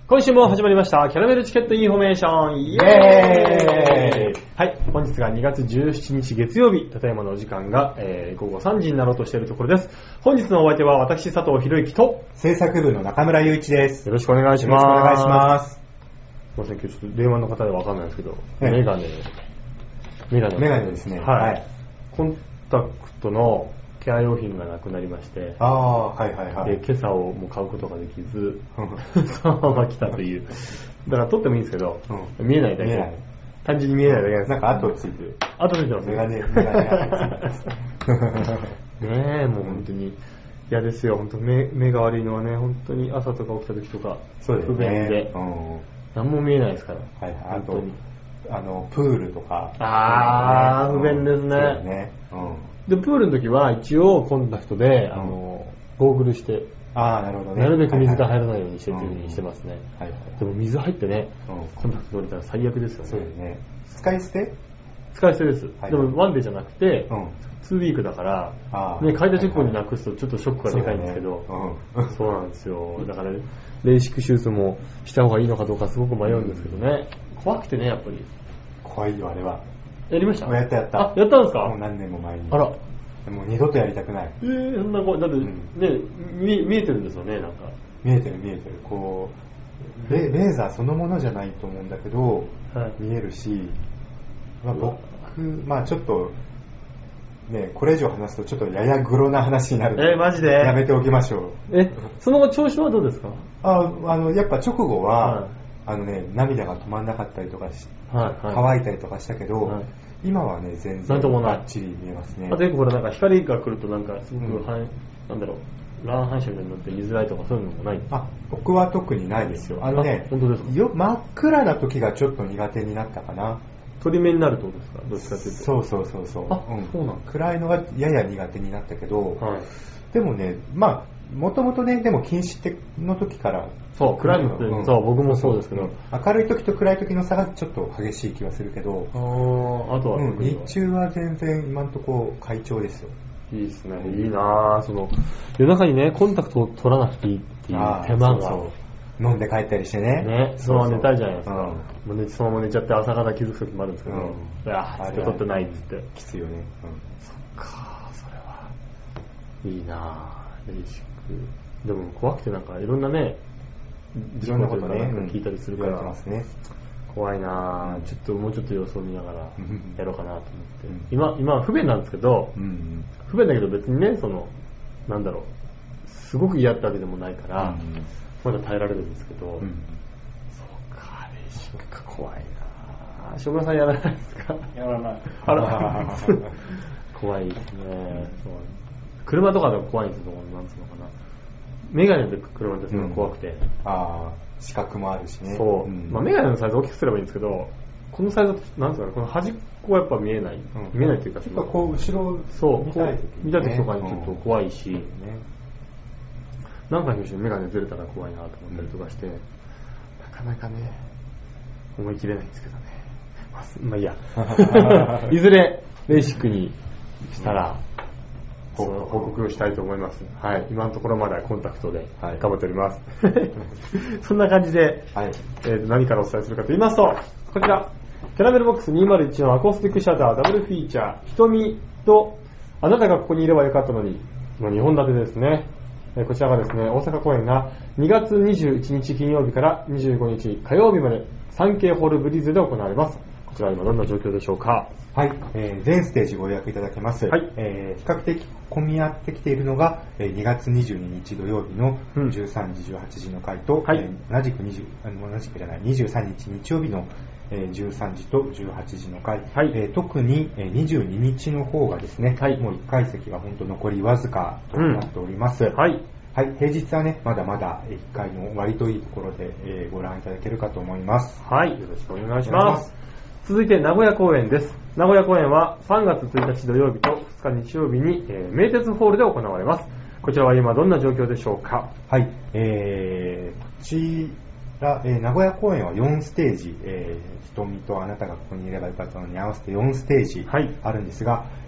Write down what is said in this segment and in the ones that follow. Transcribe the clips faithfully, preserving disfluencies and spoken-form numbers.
今週も始まりましたキャラメルチケットインフォメーション、イエーイ。はい、本日がにがつじゅうしちにち月曜日、ただいまのお時間が、えー、ごごさんじになろうとしているところです。本日のお相手は私佐藤博之と制作部の中村雄一です。 よろしくお願いします。 よろしくお願いします。 すいません、今日ちょっと電話の方でわかんないですけど、 ええ、 メガネメガネメガネですね。 はい、 はい、 コンタクトのケア用品がなくなりまして、 ああ、はいはいはい。 で、今朝をもう買うことができず、そのまま来たという。だから撮ってもいいんですけど、うん、見えないだけ。見えない。単純に見えないだけです。 なんか後ついてる。 後ついてますね。 メガネ、メガネがついてます。 ねえ、もう本当に嫌ですよ。本当目目が悪いのはね、本当に朝とか起きた時とか、 そうですね、 不便で、うん、何も見えないですから。 はい、あと、あの、プールとか。 あー、ね、不便ですね。そうですね。うんで、プールの時は一応コンタクトで、うん、あの、ゴーグルして、 ああ、なるほどね。 なるべく水が入らないようにしてっていう風にしてますね。 はいはい。 でも水入ってね、うん、コンタクト取れたら最悪ですよね。 そうですね。使い捨て使い捨てです。はい、でもワンデーじゃなくて、うん、ツーウィークだから、ね、買いた直後になくすとちょっとショックがでかいんですけど、そう、ねうん、そうなんですよ。だから、レーシック手術もした方がいいのかどうかすごく迷うんですけどね。怖くてね、やっぱり。 怖いよ、あれは。 やりました？ やったやった。 あ、やったんですか？ もう何年も前に。 あら。 もう二度とやりたくない。 えー、そんなこだって、うん、ね見、見えてるんですよね、なんか。 見えてる見えてる。こう、レ, レーザーそのものじゃないと思うんだけど、はい、見えるし、まあ、僕、まあちょっと、ね、これ以上話すとちょっとややグロな話になるので、 えー、マジでやめておきましょう。 え、その後調子はどうですか？ ああの、やっぱ直後は、はい、あのね、涙が止まんなかったりとかし、はいはい、乾いたりとかしたけど、はい、今はね、全然バッチリ見えますね。 あとよくほら、なんか光が来るとなんかすごく、うん、なんだろう、乱反射みたいになって見づらいとかそういうのもない？ あ、僕は特にないですよ。あのね、 本当ですか？ よ真っ暗な時がちょっと苦手になったかな。 鳥目になるってことですか？どっちかっていうと。 そうそうそうそう。 あ、うん、そうなん暗いのがやや苦手になったけど、はい、でもね、まあもともとね、でも近視の時からそう暗いのって、うん、そう僕もそうですけど、うん、 明るい時と暗い時の差がちょっと激しい気がするけど、 ああとは、 うん、日中は全然今のところ快調ですよ。 いいですね、いいなぁ。その夜中にねコンタクトを取らなくていいっていう手間が、そうそう飲んで帰ったりしてね、 ね、そのまま寝たいじゃないですか。うん、もう寝そのまま寝ちゃって朝方気づく時もあるんですけど、うん、いやー取ってないっつってきついよね。うん、 そっか、それはいいなぁ。レーシックでも怖くてなんかいろんなね、 いろんなことね聞いたりするから、 ますね、 怖いなぁ、うん、ちょっともうちょっと様子を見ながらやろうかなと思って、うん、今今は不便なんですけど、うん、不便だけど別にね、そのなんだろう、すごく嫌ってわけでもないから、うん、まだ耐えられるんですけど、うん、そうか、レーシックか、怖いなぁ。塩村さんやらないですか？ やらない。 あら怖いですね。そう、車とかでも怖いんですよ。なんつうのかな、メガネで車ってすごい怖くて、うん、 ああ、視覚もあるしね。 そう、うん、まあ、メガネのサイズ大きくすればいいんですけど、このサイズなんていうかな、この端っこはやっぱ見えない、うん、見えないっていうか、 やっぱこう後ろそう見たい時、ね、見たい時とかにちょっと怖いし、うん、ね、なんかにしてメガネずれたら怖いなと思ったりとかして、うん、なかなかね思い切れないんですけどね。まあ、まあいいやいずれレーシックにしたら、報告をしたいと思います。はい、今のところまだコンタクトで頑張っております。はい、そんな感じで、はい、えー、何からお伝えするかと言いますと、こちらキャラメルボックスにまるいちのアコースティックシャッターダブルフィーチャー、瞳とあなたがここにいればよかったのにのにほん立てですね。えー、こちらがですね、大阪公演がにがつにじゅういちにち金曜日からにじゅうごにち火曜日まで サンケー ホールブリーズで行われます。こちらは今どんな状況でしょうか？ はい、えー、全ステージご予約いただけます。はい、えー、比較的混み合ってきているのが、えー、にがつにじゅうににち土曜日のじゅうさんじじゅうはちじの回と、うん、はい、えー、同じく20あの同じくじゃないにじゅうさんにち日曜日の、えー、じゅうさんじとじゅうはちじの回、はい、えー、特に、えー、にじゅうににちの方がですね、はい、もういっかい席が本当残りわずかとなっております。うん、はい。はい、平日はね、まだまだいっかいの割といいところで、えー、ご覧いただけるかと思います。 はい、よろしくお願いします。続いて名古屋公演です。名古屋公演はさんがつついたち土曜日とふつか日曜日に、えー、名鉄ホールで行われます。こちらは今どんな状況でしょうか？ はい、えー、こちら、えー、名古屋公演はよんステージ、えー、瞳とあなたがここにいればよかったのに合わせてよんステージあるんですが、はい、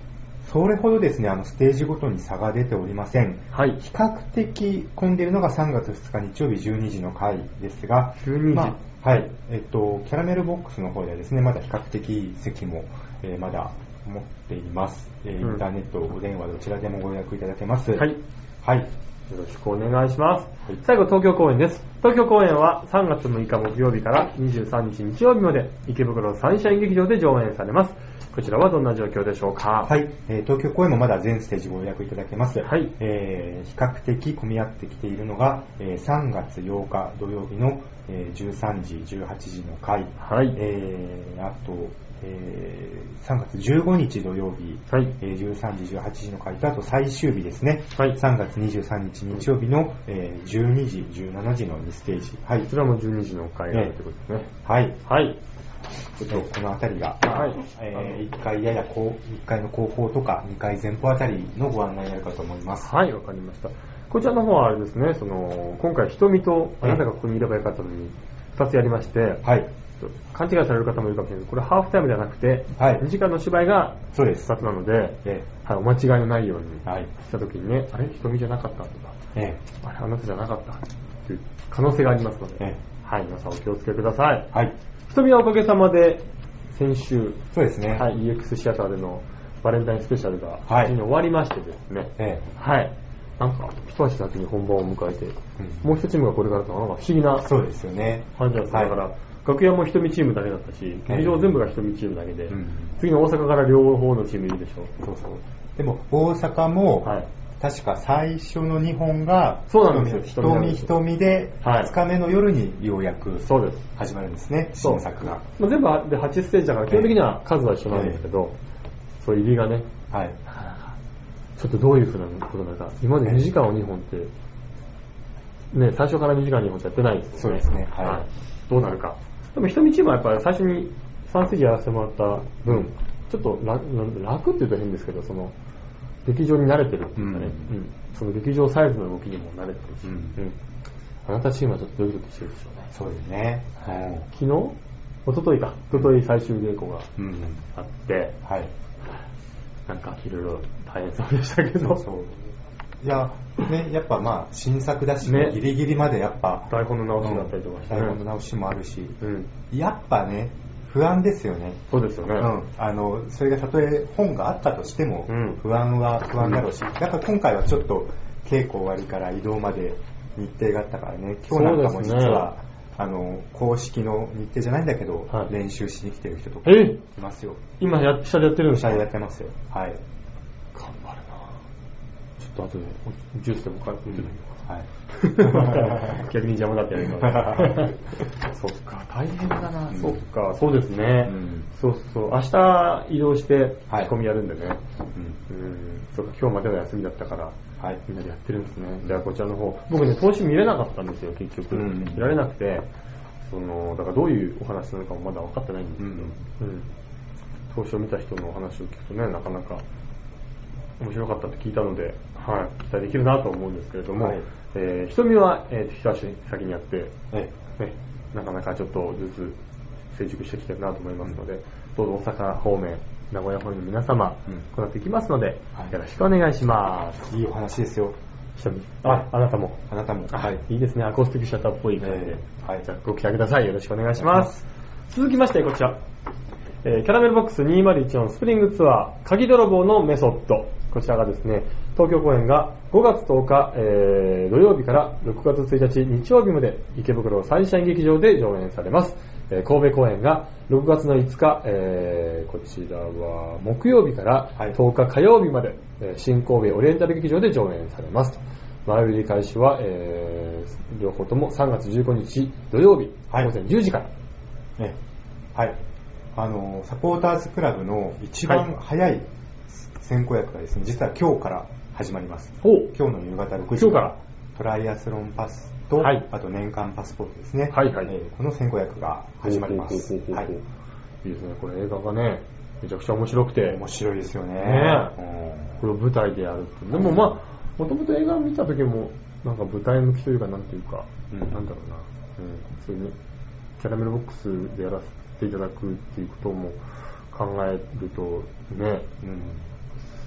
それほどですね、あのステージごとに差が出ておりません。 はい。 比較的混んでいるのがさんがつふつか日曜日じゅうにじの回ですが、 じゅうにじ、 まあ、はい、えっと、キャラメルボックスの方ではですね、まだ比較的席も、えー、まだ持っています、えー。インターネット、お電話どちらでもご予約いただけます。 はい。 はい。 よろしくお願いします。はい、最後、東京公演です。東京公演はさんがつむいか木曜日からにじゅうさんにち日曜日まで池袋サンシャイン劇場で上演されます。こちらはどんな状況でしょうか？ はい、えー、東京公演もまだ全ステージご予約いただけます。 はい。 えー、比較的混み合ってきているのが、えー、さんがつようか土曜日の、えー、じゅうさんじ、じゅうはちじの回。 はい。 えー、あと、えー、さんがつじゅうごにち土曜日、 はい、 えー、じゅうさんじ、じゅうはちじの回と、あと最終日ですね、 はい、 さんがつにじゅうさんにち日曜日の、えー、じゅうにじ、じゅうしちじのにステージ。 はい。こちらもじゅうにじの回があるということですね。 はい。 はい。 ちょっとこのあたりが、 はい、 えー、いっかいややこう、いっかいの後方とかにかい前方あたりのご案内になるかと思います。 はい、わかりました。こちらの方はあれですね、その、今回瞳とあなたがここにいればよかったのにふたつやりまして、 はい。 勘違いされる方もいるかもしれないけど、これハーフタイムではなくて、 はい、 にじかんの芝居がそうですふたつなので、 えはい、お間違いのないようにはい、 したときにね、あれ瞳じゃなかったとか、 えあれあなたじゃなかったという可能性がありますので、 えはい、皆さんお気をつけください。 はい。 瞳はおかげさまで先週、 そうですね、 はい、イーエックス シアターでのバレンタインスペシャルが無事に終わりましてですね、 ええ、 はい、なんか一足先に本番を迎えて、うん、もう一チームがこれからとなんか不思議なそうですよね感じだったから、はい、楽屋も瞳チームだけだったし、劇場全部が瞳チームだけで、うん、次の大阪から両方のチームいるでしょ。 そうそう。でも大阪も、はい、確か最初のにほんがそうなんですよ。 瞳瞳でふつかめの夜にようやく始まるんですね、 新作が。 まあ、全部ではちステージだから基本的には数は一緒なんですけど、えー、そう入りがね、 はい、 ちょっとどういうふうなことなのか、今までにじかんをにほんって、ね、最初からにじかんにほんってやってないですよね。 そうですね、はいはい、どうなるか。でも瞳チームはやっぱり最初にさんステージやらせてもらった分、ちょっと 楽, 楽って言うと変ですけど、その劇場に慣れてるっていうかね、うんうん、その劇場サイズの動きにも慣れてるし、うんうん、あなたチームはちょっとドキドキしてるでしょうね。 そうですね。 はい、昨日、一昨日か、一昨日最終稽古があって、うんうん、はい、なんかいろいろ大変そうでしたけど、そうそう、 いや、ね、やっぱまあ新作だし、ね、ギリギリまでやっぱ台本の直しだったりとかして、 ね、台本の直しもあるし、 うん、 やっぱね、不安ですよね。 そうですよね。 うん、あのそれがたとえ本があったとしても、うん、不安は不安だろうし、だから今回はちょっと稽古終わりから移動まで日程があったからね、今日なんかも実は、ね、あの公式の日程じゃないんだけど、はい、練習しに来てる人とかいますよ。 今や下でやってるんですか？ 下でやってますよ。はい。 頑張るな。ちょっと後でジュースでも買ってみてみようか。はい。逆に邪魔だってやるからそっか、大変だな、うん、そっか、そうですね、うん、そうそう、明日移動して仕込みやるんでね、はい、うん、うん、そっか、今日までの休みだったから、はい、みんなでやってるんですね。じゃあこちらの方、僕ね、投資見れなかったんですよ、結局、うん、見られなくて、そのだからどういうお話なのかもまだ分かってないんですけど、うんうん、投資を見た人のお話を聞くとね、なかなか面白かったって聞いたので、はい、期待できるなと思うんですけれども、はい、えー、瞳は、えー、一足先にやって、ええね、なかなかちょっとずつ成熟してきてるなと思いますので、うん、どうぞ大阪方面、名古屋方面の皆様、うん、こうなっていきますので、はい、よろしくお願いします。 いいお話ですよ。 瞳、あ、あなたも。 あなたも。 はい。いいですね、アコースティックシアターっぽい感じで。えー、はい。じゃあご期待ください。よろしくお願いします。続きまして、こちら。えー、キャラメルボックスにせんじゅうよんスプリングツアー、鍵泥棒のメソッド。こちらがですね、東京公演がごがつとおか、えー、土曜日からろくがつついたち日曜日まで池袋サンシャイン劇場で上演されます。えー、神戸公演がろくがつのいつか、えー、こちらは木曜日からとおか火曜日まで、はい、新神戸オリエンタル劇場で上演されますと。前売り開始は、えー、両方ともさんがつじゅうごにち土曜日、はい、午前じゅうじから。 ね、はい。あのサポーターズクラブの一番早い先行役がですね、実は今日から始まります。今日の夕方ろくじからトライアスロンパスと、はい、あと年間パスポートですね、はいはい、えー、この先行役が始まります。はい、 いいですね。これ映画がね、めちゃくちゃ面白くて面白いですよね。 ね、これを舞台でやるって。でもまあもともと映画を見た時もなんか舞台向きというかなんていうか、うん、なんだろうな、うん、そういうキャラメルボックスでやらせていただくっていうことも考えるとね、うん、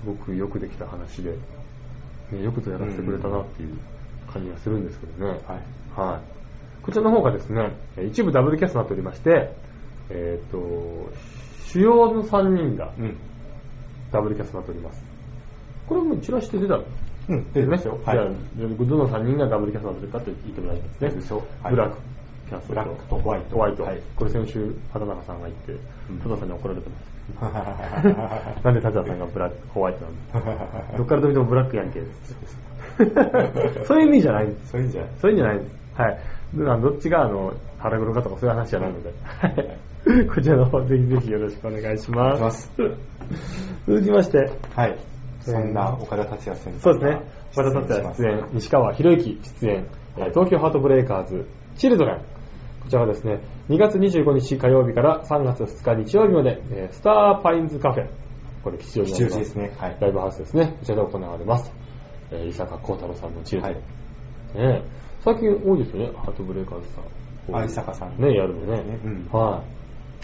すごくよくできた話で、ね、よくとやらせてくれたなっていう感じがするんですけどね。はい。はい。こちらの方がですね、一部ダブルキャストになっておりまして、えっ、ー、と、主要のさんにんがダブルキャストになっております。これもチラシで出たの？ うん、出てますよ。 はい。じゃあ、どのさんにんがダブルキャストになってるかって言ってもらいますね。はい、ブラックキャストと、ブラックとホワイト。ホワイト。はい、これ先週、畑中さんが言って、田田さんに怒られてます。なんで田田さんがブラック、ホワイトなんだどっからどう見てもブラックやんけ。そういう意味じゃないんです。 そういう意味じゃない。 そういうんじゃないんです。はい。どっちがあの腹黒かとかそういう話じゃないので、こちらの方ぜひぜひよろしくお願いします。続きまして、 はい。そんな岡田達也先生。 そうですね。岡田達也出演、西川博之出演、東京ハートブレイカーズ、チルドレン。こちらはですね、にがつにじゅうごにち火曜日からさんがつふつか日曜日まで、スターパインズカフェ、これ吉祥寺のですね。はい。 ライブハウスですね。こちらで行われます。えー、伊坂幸太郎さんのチルドレン。はい、ね、最近多いですよね、ハートブレイカーズさん。 あ、伊坂さん。 ね、やるのね。 うん、 はい。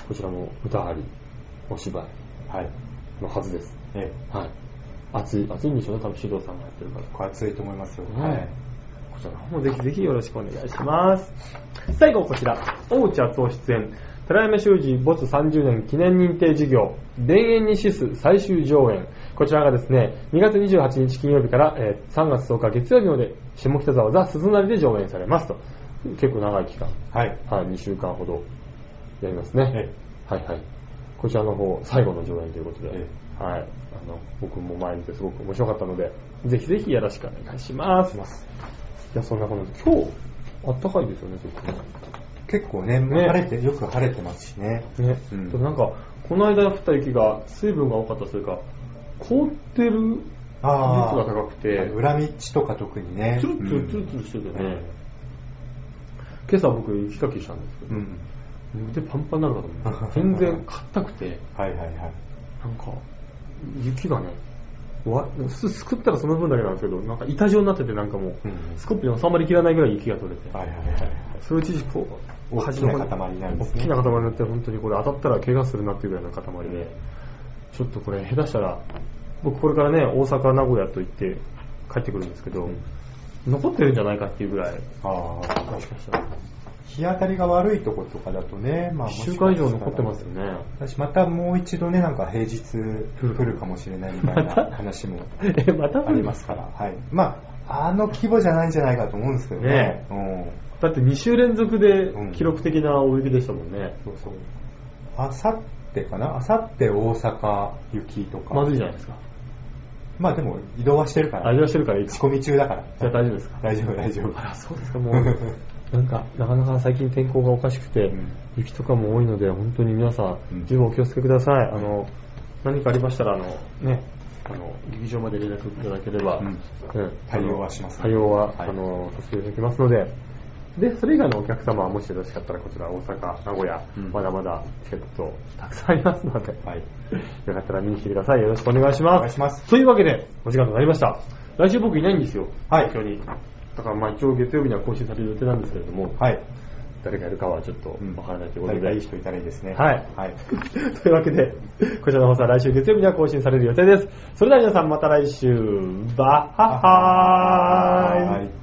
こちらも歌あり、お芝居。 はい。 のはずです。 ええ。 はい。熱い、熱いんでしょうね、多分指導さんがやってるから。 これ熱いと思いますよ。 ね、はい。こちらもぜひぜひよろしくお願いします。最後こちら、大内敦夫出演、寺山修司没さんじゅうねん記念認定事業、田園にシス最終上演。こちらがですね、にがつにじゅうはちにち金曜日から、えー、さんがつとおか月曜日まで、下北沢ザ・鈴なりで上演されますと。結構長い期間。 はい。 はい、にしゅうかんほどやりますね。ええ、はいはい。こちらの方、最後の上演ということで、ええ、はい。あの、僕も前見てすごく面白かったので、ぜひぜひよろしくお願いします。じゃあそんな感じで、今日、あったかいですよね、結構ね。 結構ね、ね、晴れて、よく晴れてますしね。 ね。うん、なんか、この間降った雪が水分が多かったというか、凍ってる率が高くて、 裏道とか特にね、 ツルツルツルツルしててね、うん、今朝僕雪かきしたんですけど、うん、腕パンパンになるかと思って、全然硬くて、 はいはいはい、 なんか雪がね、すくったらその分だけなんですけど、なんか板状になってて、なんかもう、うん、スコップに収まりきらないぐらい雪が取れて、 はいはいはいはい、 そのうちこう大きな塊になるんですね。 大きな塊になって、本当にこれ当たったら怪我するなっていうぐらいの塊で、ちょっとこれ下手したら、僕これからね、大阪、名古屋と行って帰ってくるんですけど、うん、残ってるんじゃないかっていうぐらい、 ああ、もしかしたら。日当たりが悪いところとかだとね、 まあ、いっしゅうかん以上残ってますよね。 私またもう一度ね、なんか平日降るかもしれないみたいな話もありますから、はい。まあ、あの規模じゃないんじゃないかと思うんですけどね。ね、うん、 だってに週連続で記録的な大雪でしたもんね。 うん、そうそう。あさってかなあさって大阪雪とか。 まずいじゃないですか。 まあでも移動はしてるから。 移動してるからいい。 仕込み中だから。 じゃあ大丈夫ですか。 大丈夫大丈夫。 あら、そうですか。もうなんかなかなか最近天候がおかしくて、うん、雪とかも多いので本当に皆さん、うん、十分お気をつけください。あの何かありましたらあのね、あの劇場まで連絡いただければ、うんうん、対応はします、ね。 対応は、はい、あのさせていただきますので。で、それ以外のお客様はもしよろしかったらこちら大阪、名古屋、うん、まだまだチケットたくさんありますので、はい、よかったら見に来てください。よろしくお願いします。お願いします。 というわけで、お時間となりました。来週僕いないんですよ。 はい。 東京に。だからまあ一応月曜日には更新される予定なんですけれども、はい。誰がやるかはちょっとわからないということで。 誰かいい人いたらいいですね。 はい。はい。というわけで、こちらの放送は来週月曜日には更新される予定です。それでは皆さんまた来週、バッハッハーイ。はい。